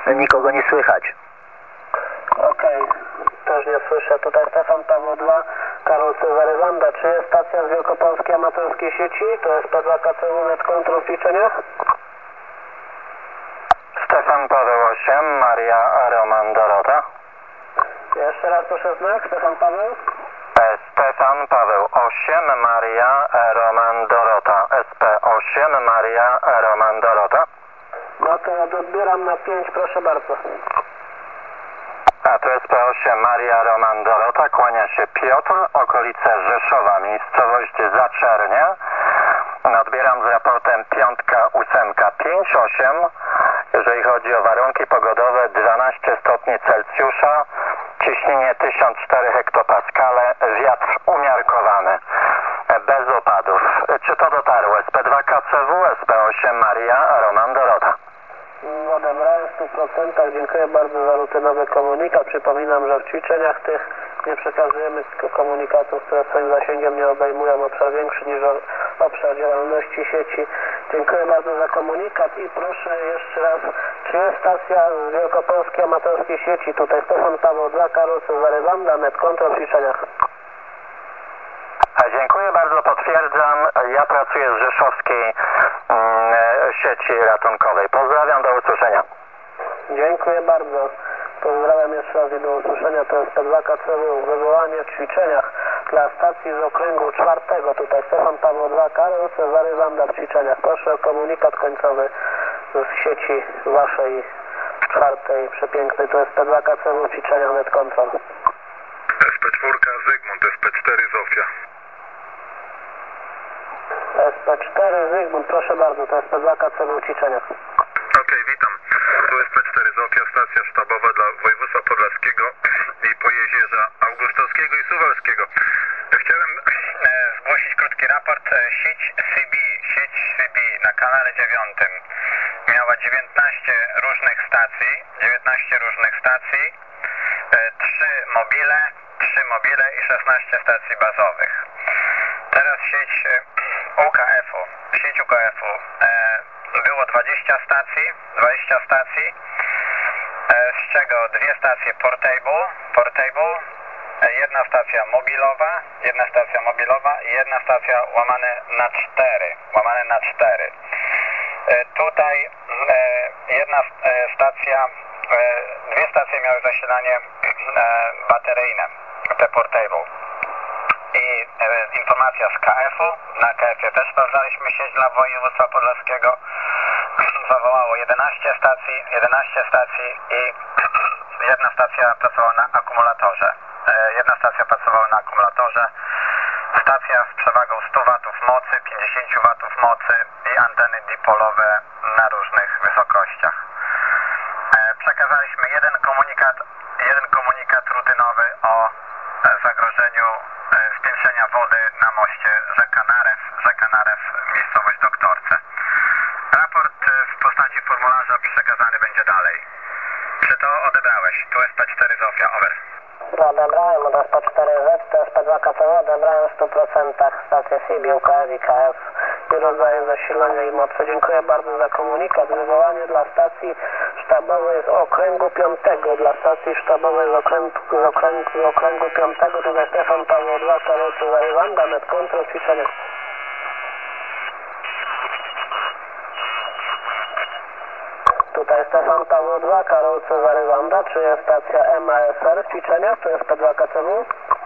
Nikogo nie słychać. Okej, też nie słyszę. Tutaj Stefan Paweł II, Karol Cezary Wanda. Czy jest stacja z Wielkopolskiej Amatorskiej Sieci? To jest P2KCU Net Control w ćwiczeniach? Stefan Paweł 8, Maria Roman Dorota. Jeszcze raz proszę znak, Stefan Paweł. Stefan Paweł 8, Maria Roman Dorota. SP8, Maria Roman Dorota. No to ja odbieram na 5, proszę bardzo. A tu SP8, Maria Roman Dorota, kłania się Piotr, okolice Rzeszowa, miejscowość Zaczernia. Odbieram z raportem 5, 8, 5, 8. Jeżeli chodzi o warunki pogodowe, 12 stopni Celsjusza, ciśnienie 1004 hektopaskale, wiatr umiarkowany, bez opadów. Czy to dotarło? SP2KCW, SP8 Maria Roman Dorota. Odebrałem w 100%. Dziękuję bardzo za rutynowy komunikat. Przypominam, że w ćwiczeniach tych nie przekazujemy komunikatów, które swoim zasięgiem nie obejmują obszar większy niż obszar działalności sieci. Dziękuję bardzo za komunikat i proszę jeszcze raz, czy jest stacja z Wielkopolskiej Amatorskiej Sieci? Tutaj Stefan Paweł II, Karol Cezary Wanda, Net Control w ćwiczeniach. Dziękuję bardzo, potwierdzam. Ja pracuję z rzeszowskiej sieci ratunkowej. Pozdrawiam, do usłyszenia. Dziękuję bardzo. Pozdrawiam jeszcze raz i do usłyszenia. To jest P2KCW. Wywołanie w ćwiczeniach dla stacji z okręgu 4. Tutaj Stefan Paweł II, Karol Cezary Wanda w ćwiczeniach. Proszę o komunikat końcowy z sieci waszej 4. przepięknej. To jest P2KCW w ćwiczeniach Net Control. SP4 Zygmunt, SP4 Zofia. SP4 Zygmunt, proszę bardzo, to jest P2KCW w ćwiczeniach. Okej, witam. Tu SP4 Zofia, stacja sztabowa dla województwa podlaskiego i Pojezierza Augustowskiego i Suwalskiego. Chciałem zgłosić krótki raport. Sieć CB na kanale 9 miała 19 różnych stacji, 3 mobile i 16 stacji bazowych. Teraz sieć UKF-u było 20 stacji, z czego 2 stacje portable, jedna stacja mobilowa i jedna stacja łamane na 4. Tutaj jedna stacja, 2 stacje miały zasilanie bateryjne, te portable. I informacja z KF-u, na KF-ie też sprawdzaliśmy sieć dla województwa podlaskiego. Zawołało 11 stacji i jedna stacja pracowała na akumulatorze. Stacja z przewagą 100 W mocy, 50 W mocy i anteny dipolowe na różnych wysokościach. Przekazaliśmy jeden komunikat rutynowy o zagrożeniu spiętrzenia wody na moście rzeka Narew, miejscowość Doktorce. Raport w postaci formularza przekazany będzie dalej. Czy to odebrałeś? Tu jest P4 Zofia, over. Odebrałem od SP4Z, to jest P2KCW, odebrałem w 100% stację CB, UKF i KF i rodzaje zasilania i mocy. Dziękuję bardzo za komunikat. Wywołanie dla stacji sztabowej z okręgu 5. Dla stacji sztabowej z okręgu 5. Tutaj Stefan Paweł II, Karol Cezary Wanda, Net Control, ćwiczenia. Tutaj Stefan Paweł II, Karol Cezary Wanda. Czy jest stacja MASR w ćwiczeniach? To jest P2KCW.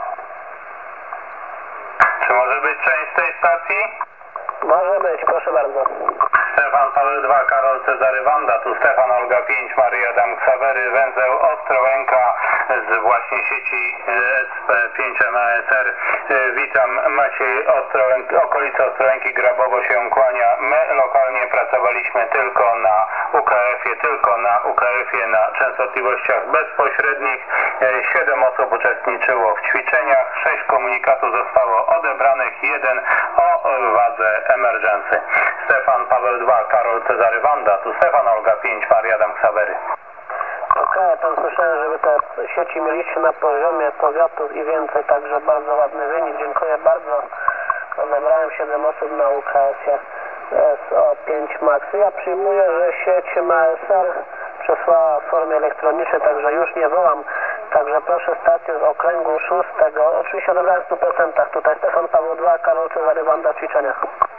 Czy może być część tej stacji? Może być, proszę bardzo. Stefan Paweł II, Karol Cezary Wanda, tu Stefan Olga 5, Maria Adam Ksawery, węzeł Ostrołęka z właśnie sieci SP5 MASR. Witam, Maciej, okolica Ostrołęki, Grabowo się kłania. My lokalnie pracowaliśmy tylko na UKF-ie, na częstotliwościach bezpośrednich. 7 osób uczestniczyło w ćwiczeniach, 6 komunikatów zostało odebranych, 1 o wadze emergency. Stefan Paweł II, Karol Cezary Wanda, tu Stefan Olga 5, Maria Adam Ksawery. Okej, tam słyszałem, żeby te sieci mieliście na poziomie powiatów i więcej, także bardzo ładny wynik. Dziękuję bardzo. Odebrałem 7 osób na UKS-ie SO5 Max. Ja przyjmuję, że sieć MASR przesłała w formie elektronicznej, także już nie wołam. Także proszę stację z okręgu 6. Oczywiście odebrałem w 100%. Tutaj Stefan Paweł II, Karol Cezary Wanda w ćwiczeniach.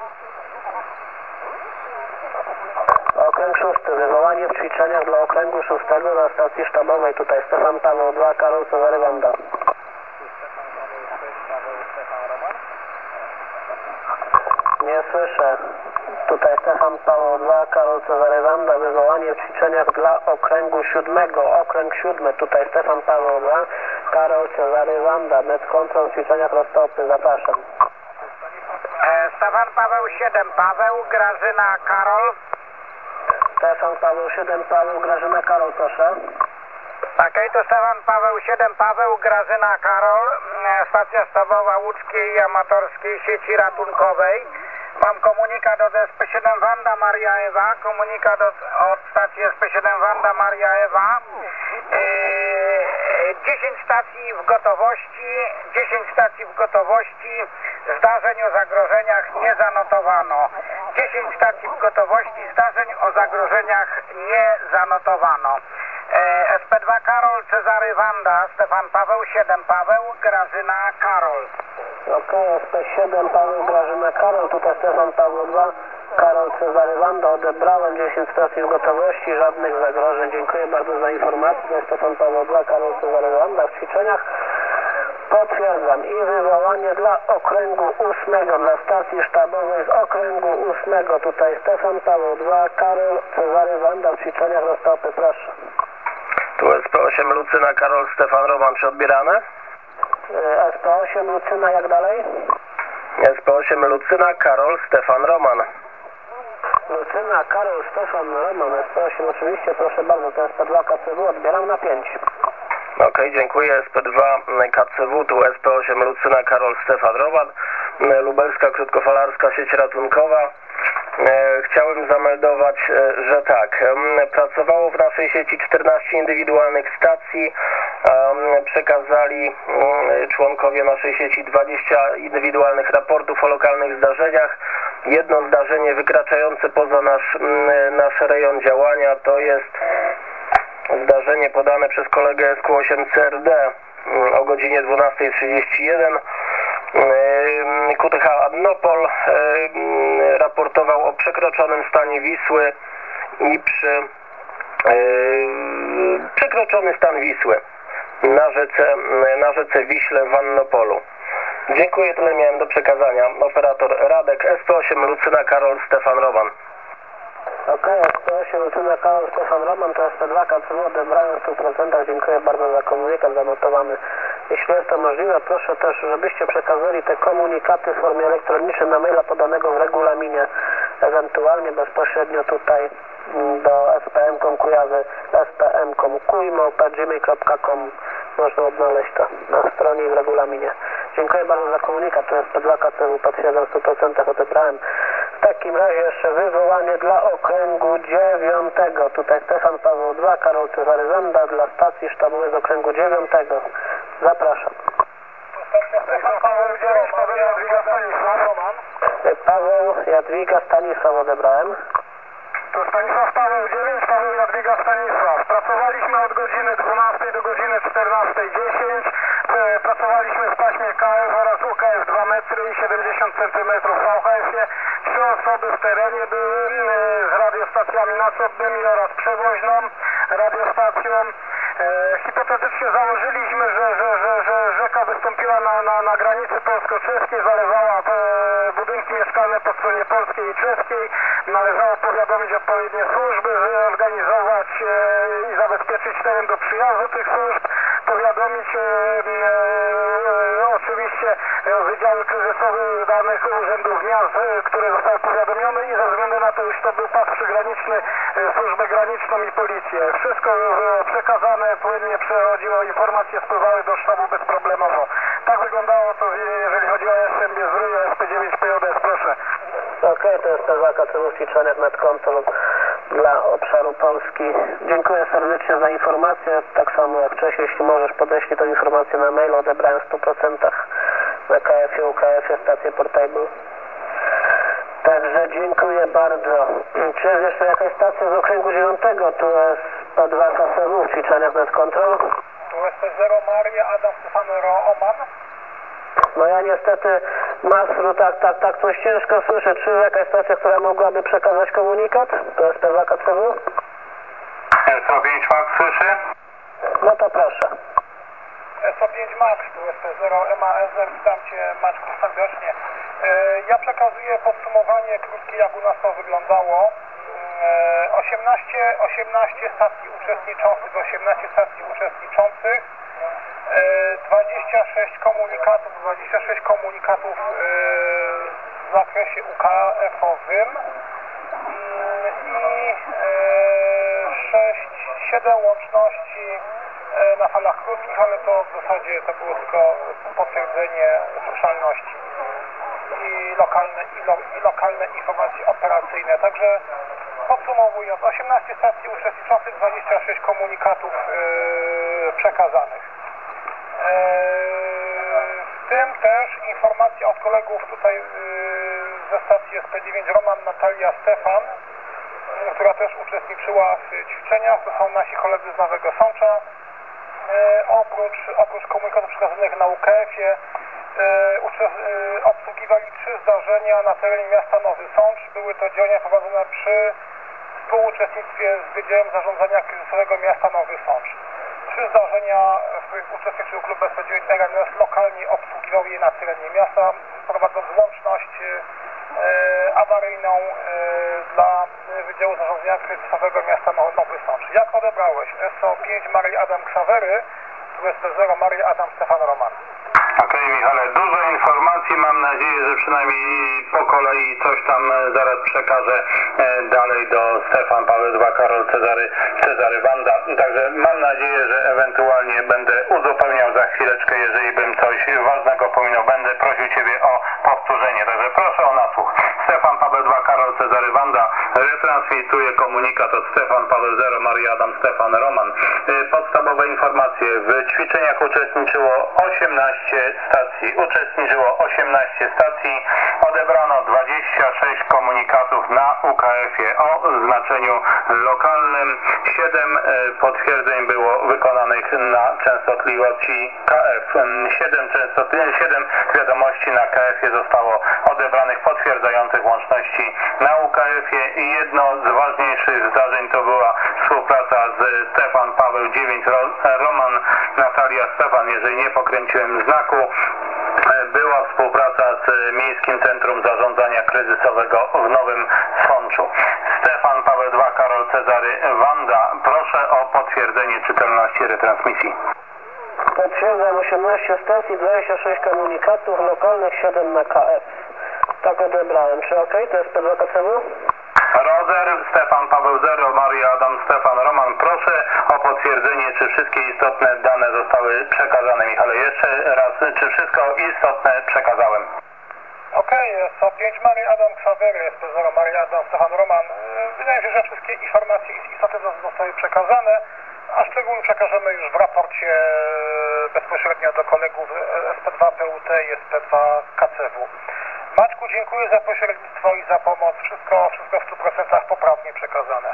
Okręg 6. Wywołanie w ćwiczeniach dla okręgu 6 na stacji sztabowej. Tutaj Stefan Paweł II, Karol Cezary Wanda. Nie słyszę. Tutaj Stefan Paweł II, Karol Cezary Wanda. Wywołanie w ćwiczeniach dla okręgu 7. Okręg 7. Tutaj Stefan Paweł II, Karol Cezary Wanda. Net kontrol w ćwiczeniach roztopy. Zapraszam. Stefan Paweł 7, Paweł, Grażyna, Karol. Stefan Paweł 7, Paweł, Grażyna, Karol, proszę. Okej, to Stefan Paweł 7, Paweł, Grażyna, Karol. Stacja sztabowa łódzkiej amatorskiej sieci ratunkowej. Mam komunikat od SP7 Wanda Maria Ewa, komunikat od stacji SP7 Wanda Maria Ewa. 10 stacji w gotowości, 10 stacji w gotowości, zdarzeń o zagrożeniach nie zanotowano. 10 stacji w gotowości, zdarzeń o zagrożeniach nie zanotowano. SP2 Karol, Cezary Wanda, Stefan Paweł 7, Paweł, Grażyna, Karol. Okej, SP7 Paweł, Grażyna, Karol, tutaj Stefan Paweł II, Karol Cezary Wanda. Odebrałem 10 stacji w gotowości, żadnych zagrożeń. Dziękuję bardzo za informację. To jest Stefan Paweł II, Karol Cezary Wanda w ćwiczeniach. Potwierdzam i wywołanie dla okręgu 8, dla stacji sztabowej z okręgu 8. Tutaj Stefan Paweł II, Karol Cezary Wanda w ćwiczeniach roztopy. Proszę. Tu SP8 Lucyna, Karol, Stefan Roman, czy odbierane? SP8 Lucyna, jak dalej? SP8 Lucyna, Karol, Stefan Roman. Lucyna, Karol, Stefan Roman, SP8 oczywiście, proszę bardzo, to SP2 KCW, odbieram na 5. Okej, dziękuję. SP2 KCW, tu SP8 Lucyna, Karol, Stefan Roman. Lubelska krótkofalarska sieć ratunkowa. Chciałem zameldować, że tak, pracowało w naszej sieci 14 indywidualnych stacji, przekazali członkowie naszej sieci 20 indywidualnych raportów o lokalnych zdarzeniach. Jedno zdarzenie wykraczające poza nasz rejon działania to jest zdarzenie podane przez kolegę SQ8CRD o godzinie 12:31. QTH Adnopol raportował o przekroczonym stanie Wisły i przekroczony stan Wisły na rzece Wiśle w Annopolu. Dziękuję, tyle miałem do przekazania. Operator Radek, SP8 Lucyna, Karol, Stefan Roman. Okej, SP8 Lucyna, Karol, Stefan Roman, to SP2 KCW, odebrałem w 100%. Dziękuję bardzo za komunikat zanotowany. Jeśli jest to możliwe, proszę też, żebyście przekazali te komunikaty w formie elektronicznej na maila podanego w regulaminie, ewentualnie bezpośrednio tutaj do spm.com Kujawy, spm.com kujmo@gmail.com. Można odnaleźć to na stronie i w regulaminie. Dziękuję bardzo za komunikat, to jest P2 KCW, potwierdzam w 100%, odebrałem. W takim razie jeszcze wywołanie dla okręgu 9. Tutaj Stefan Paweł II, Karol Cezary Wanda dla stacji sztabowej z okręgu 9. Zapraszam. Paweł Jadwiga Stanisław odebrałem. To Stanisław Paweł 9, Paweł Jadwiga Stanisław. Pracowaliśmy od godziny 12 do godziny 14:10. Pracowaliśmy w paśmie KF oraz UKF 2 metry i 70 cm w VHF-ie. 3 osoby w terenie były z radiostacjami nasobnymi oraz przewoźną radiostacją. Hipotetycznie założyliśmy, że rzeka wystąpiła na granicy polsko-czeskiej, zalewała budynki mieszkalne po stronie polskiej i czeskiej. Należało powiadomić odpowiednie służby, zorganizować i zabezpieczyć teren do przyjazdu tych służb, powiadomić oczywiście wydziały kryzysowe danych urzędów miast, które zostały powiadomione i ze względu na to, już to był pas przygraniczny, służbę graniczną i policję. Wszystko przekazane, płynnie przechodziło, informacje spływały do sztabu bezproblemowo. Tak wyglądało to, jeżeli chodzi o SMB z Ryja, SP9 PJS, proszę. Okej, to jest P2 KCW w ćwiczeniach nad kontrolą dla obszaru Polski. Dziękuję serdecznie za informację. Tak samo jak wcześniej, jeśli możesz, podeślij tę informację na mail, odebrałem w 100% na KF-ie, UKF-ie, stację Portable. Także dziękuję bardzo. Czy jest jeszcze jakaś stacja z okręgu 9? Tu jest SP2 KCW w ćwiczeniach net control. Tu SP0 Maria Adam Stefan Roman. No ja niestety, Masru, tak coś ciężko słyszę. Czy jakaś stacja, która mogłaby przekazać komunikat? To SP2 KCW? SO5 Max słyszy? No to proszę. SO5 Max, tu SP0 MASR, witam Cię Maćku serdecznie. Ja przekazuję podsumowanie krótkie, jak u nas to wyglądało. 18 stacji uczestniczących, 26 komunikatów w zakresie UKF-owym i 7 łączności na falach krótkich, ale to w zasadzie to było tylko potwierdzenie słyszalności i lokalne informacje operacyjne. Także podsumowując, 18 stacji uczestniczących, 26 komunikatów przekazanych. W tym też informacja od kolegów tutaj ze stacji SP9 Roman, Natalia, Stefan, która też uczestniczyła w ćwiczeniach. To są nasi koledzy z Nowego Sącza. Oprócz komunikatów przekazanych na UKF-ie obsługiwali 3 zdarzenia na terenie miasta Nowy Sącz. Były to działania prowadzone przy współuczestnictwie z Wydziałem Zarządzania Kryzysowego miasta Nowy Sącz. 3 zdarzenia, w których uczestniczył klub SP9 RNS, lokalnie obsługiwał je na terenie miasta, prowadząc łączność awaryjną dla Wydziału Zarządzania Kryzysowego miasta Nowy Sącz. Jak odebrałeś? SO5 Maria Adam Ksawery, tu SP0 Maria Adam Stefan Roman. Okej, Michale, dużo informacji, mam nadzieję, że przynajmniej po kolei coś tam zaraz przekażę dalej do Stefan Paweł II Karol Cezary Wanda. Także mam nadzieję, że ewentualnie będę uzupełniał za chwileczkę, jeżeli bym coś ważnego pominął, będę prosił Ciebie o powtórzenie. Także proszę o nasłuch. Stefan Paweł II Karol Cezary Wanda retransmituje komunikat od Stefan Paweł 0 Maria Adam Stefan Roman. Podstawowe informacje. W ćwiczeniach uczestniczyło 18 stacji, odebrano 26 komunikatów na UKF-ie o znaczeniu lokalnym, 7 potwierdzeń było wykonanych na częstotliwości KF, 7 wiadomości na KF-ie zostało odebranych potwierdzających łączności na UKF-ie i jedno z ważniejszych zdarzeń to była współpraca z Stefan Paweł 9 Roman, Natalia, Stefan, jeżeli nie pokręciłem znaku, była współpraca z Miejskim Centrum Zarządzania Kryzysowego w Nowym Sączu. Stefan Paweł II Karol Cezary Wanda, proszę o potwierdzenie czytelności retransmisji. Potwierdzam 18 stacji, 26 komunikatów, lokalnych 7 na KF. Tak odebrałem. Czy ok? To jest P2 KCW? Rozer, Stefan Paweł 0, Maria Adam Stefan Roman, proszę o potwierdzenie, czy wszystkie istotne dane zostały przekazane. Michale, jeszcze raz, czy wszystko istotne przekazałem? Okej, SO5 Maria Adam Ksawery, SP0 Maria Adam Stefan Roman. Wydaje mi się, że wszystkie informacje istotne zostały przekazane, a szczegóły przekażemy już w raporcie bezpośrednio do kolegów SP2 PUT i SP2 KCW. Maćku, dziękuję za pośrednictwo i za pomoc. Wszystko w 100% poprawnie przekazane.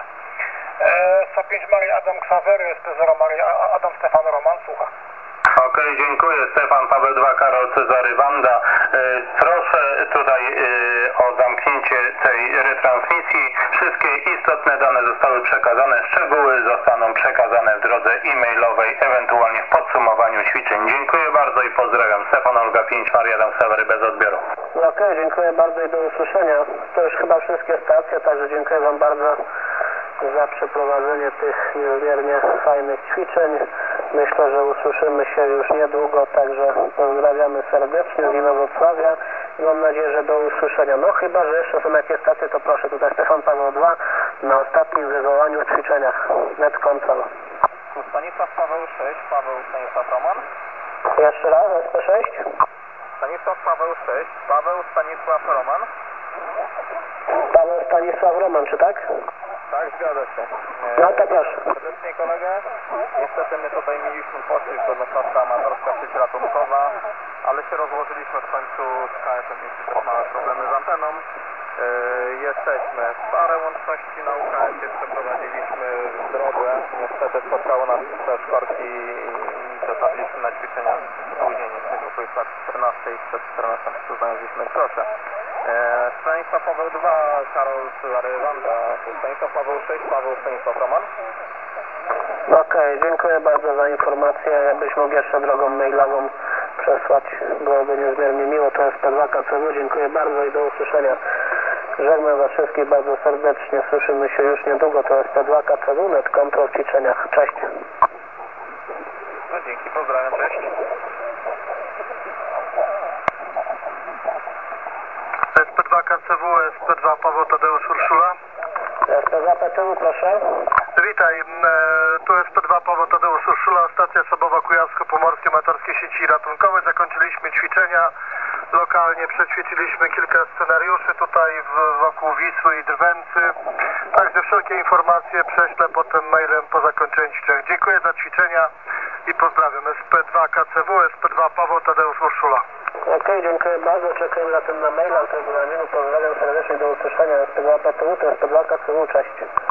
SO5 Maria Adam Ksawery, SP0 Maria Adam Stefan Roman, słucha. Okej, dziękuję. Stefan Paweł II Karol Cezary Wanda. Proszę tutaj o zamknięcie tej retransmisji. Wszystkie istotne dane zostały przekazane. Szczegóły zostaną przekazane w drodze e-mailowej, ewentualnie w podsumowaniu ćwiczeń. Dziękuję bardzo i pozdrawiam. Stefan Olga 5 Maria Adam Ksawery bez odbioru. Okej, dziękuję bardzo i do usłyszenia. To już chyba wszystkie stacje, także dziękuję Wam bardzo za przeprowadzenie tych niezmiernie fajnych ćwiczeń. Myślę, że usłyszymy się już niedługo, także pozdrawiamy serdecznie z Inowrocławia i mam nadzieję, że do usłyszenia. No chyba, że jeszcze są jakieś stacje, to proszę, tutaj Stefan Paweł II na ostatnim wywołaniu w ćwiczeniach. Net Console. Stanisław Paweł 6, Paweł Stanisław Roman. Jeszcze raz, SP6. Stanisław Paweł 6, Paweł Stanisław Roman. Paweł Stanisław Roman, czy tak? Tak, zgadza się. No to proszę. Serdecznie kolegę. Niestety my tutaj mieliśmy poślizg, to jest nasza amatorska sieć ratunkowa, ale się rozłożyliśmy w końcu z KSM, jeśli też mamy problemy z anteną. Jesteśmy. Parę łączności na UKS-ie przeprowadziliśmy w drodze. Niestety spotkało nas przeszkorki i dotarliśmy na ćwiczenia spóźnieni. W okolicach 14 przed 14 znaleźliśmy krosze. Stanisław Paweł 2, Karol Cezary Wanda, Stanisław Paweł 6, Paweł Stanisław Roman. Okej, dziękuję bardzo za informację. Jakbyś mógł jeszcze drogą mailową przesłać, byłoby niezmiernie miło. To jest P2 KCW. Dziękuję bardzo i do usłyszenia. Żegnam Was wszystkich bardzo serdecznie. Słyszymy się już niedługo. To jest P2 KCW, net kontrol w ćwiczeniach. Cześć. No dzięki, pozdrawiam, cześć. SP2 KCW, SP2 Paweł Tadeusz Urszula. SP2 PTU, proszę. Witaj, tu SP2 Paweł Tadeusz Urszula, stacja Sobowa Kujawsko-Pomorskie Amatorskie Sieci Ratunkowe. Zakończyliśmy ćwiczenia lokalnie, przećwiczyliśmy kilka scenariuszy tutaj wokół Wisły i Drwęcy. Także wszelkie informacje prześlę potem mailem po zakończeniu ćwiczeń. Dziękuję za ćwiczenia i pozdrawiam. SP2 KCW, SP2 Paweł Tadeusz Urszula. Okej, dziękuję bardzo. Czekam na ten na maila od regulaminu. Pozdrawiam serdecznie, do usłyszenia. SP2 PTU, to SP2 KCW. Cześć.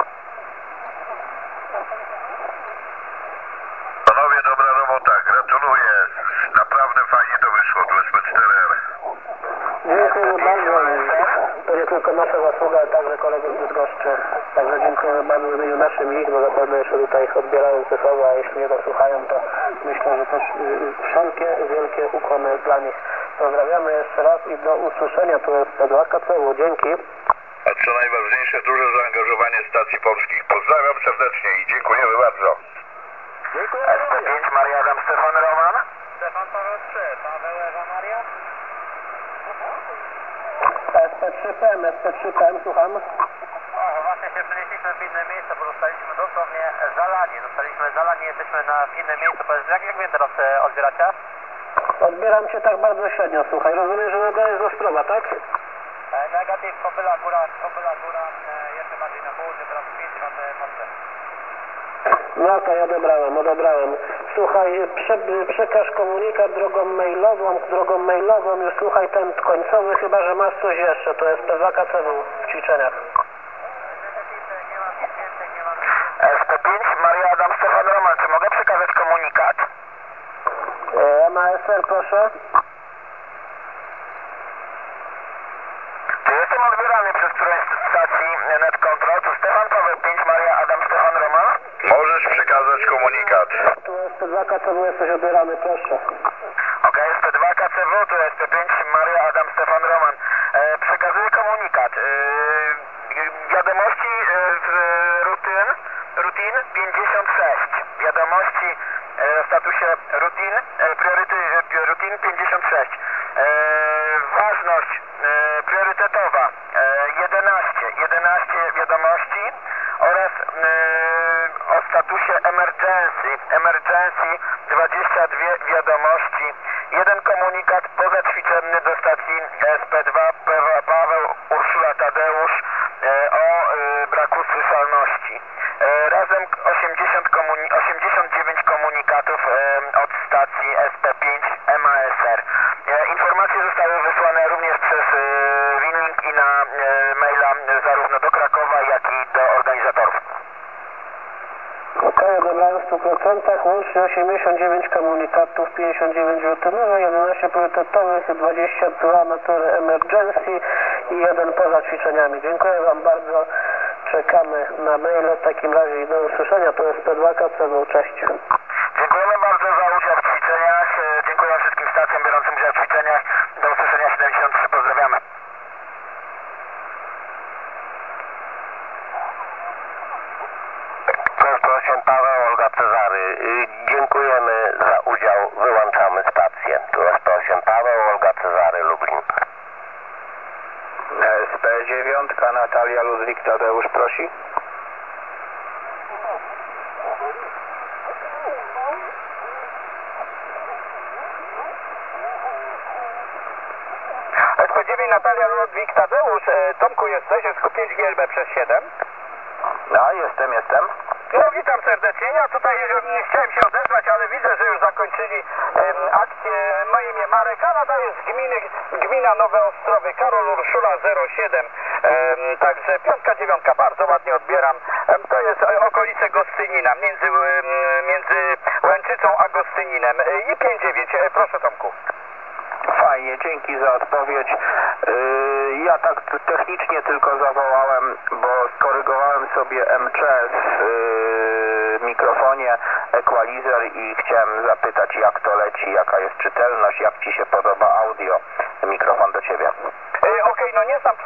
Panowie, dobra robota, gratuluję. Naprawdę fajnie to wyszło, to jest SP4R. Dziękujemy bardzo. To nie tylko nasza zasługa, ale także kolegów z Bydgoszczy. Także dziękujemy bardzo w imieniu naszym i ich, bo zapewne jeszcze tutaj ich odbierają cyfrowo, a jeśli nie dosłuchają, to myślę, że też wszelkie wielkie ukłony dla nich. Pozdrawiamy jeszcze raz i do usłyszenia. Tu jest P2 KCW. Dzięki. A co najważniejsze, duże zaangażowanie stacji polskich. Pozdrawiam serdecznie i dziękujemy bardzo. SP5 Maria Adam Stefan Roman. Stefan Paweł 3, Paweł Ewa Maria. SP3PM, SP3PM, słucham. Właśnie się przenieśliśmy w inne miejsce, bo zostaliśmy dosłownie zalani. Jesteśmy w innym miejscu. Jak mnie teraz odbieracie? Odbieram Cię tak bardzo średnio, słuchaj. Rozumiem, że nadajesz z Ostrowa, tak? Negatyw, Kobyla Góra, jeszcze bardziej na południe, teraz 5 mosty. No okej, odebrałem. Słuchaj, przekaż komunikat drogą mailową, już słuchaj ten końcowy, chyba że masz coś jeszcze, to jest P2 KCW w ćwiczeniach. SP5 Maria Adam Stefan Roman, czy mogę przekazać komunikat? MASR, proszę. Czy jestem odbierany przez którąś z stacji Net Control? Tu Stefan Paweł 5 Maria Adam Stefan Roman? Możesz przekazać komunikat. Tu jest P2 KCW, jesteś odbierany, proszę. Okej, SP2 KCW, tu SP5 Maria Adam Stefan Roman. Przekazuję komunikat. Wiadomości rutin 56. Wiadomości w statusie rutin, rutin 56. Ważność priorytetowa 11 wiadomości oraz o statusie emergency 22 wiadomości. Jeden komunikat pozaćwiczenny do stacji SP2 Paweł Urszula Tadeusz o braku słyszalności. Razem 89 komunikatów od stacji SP5 MASR. Informacje zostały wysłane również przez Winlink i na maila zarówno do Krakowa, jak i do organizatorów. Okej, odebrałem w 100%, łącznie 89 komunikatów, 59 rutynowych, 11 priorytetowych, 22 natury emergency i 1 poza ćwiczeniami. Dziękuję Wam bardzo, czekamy na maile w takim razie i do usłyszenia. To jest P2 KCW, cześć. Dziękujemy bardzo za udział w ćwiczeniach, dziękuję wszystkim stacjom biorącym udział w ćwiczeniach. Do usłyszenia 73, pozdrawiamy. SP8 Paweł, Olga Cezary. Dziękujemy za udział, wyłączamy stację. Tu SP8 Paweł, Olga Cezary, Lublin. SP9 Natalia Ludwik Tadeusz prosi. SP9 Natalia Ludwik Tadeusz, Tomku jesteś, jest 5 GLB przez 7. No, jestem. No, witam serdecznie. Ja tutaj chciałem się odezwać, ale widzę, że już zakończyli akcję. Moim Panie Marek, a nadaje z gmina Nowe Ostrowy, Karol Urszula 07, także 5-9, bardzo ładnie odbieram, to jest okolice Gostynina, między Łęczycą a Gostyninem i 5-9, proszę Tomku. Fajnie, dzięki za odpowiedź. Ja tak technicznie tylko zawołałem, bo skorygowałem sobie MC w mikrofonie, equalizer i chciałem zapytać, jak to leci, jaka jest czytelność, jak Ci się podoba audio. Mikrofon do Ciebie. Okej, no nie znam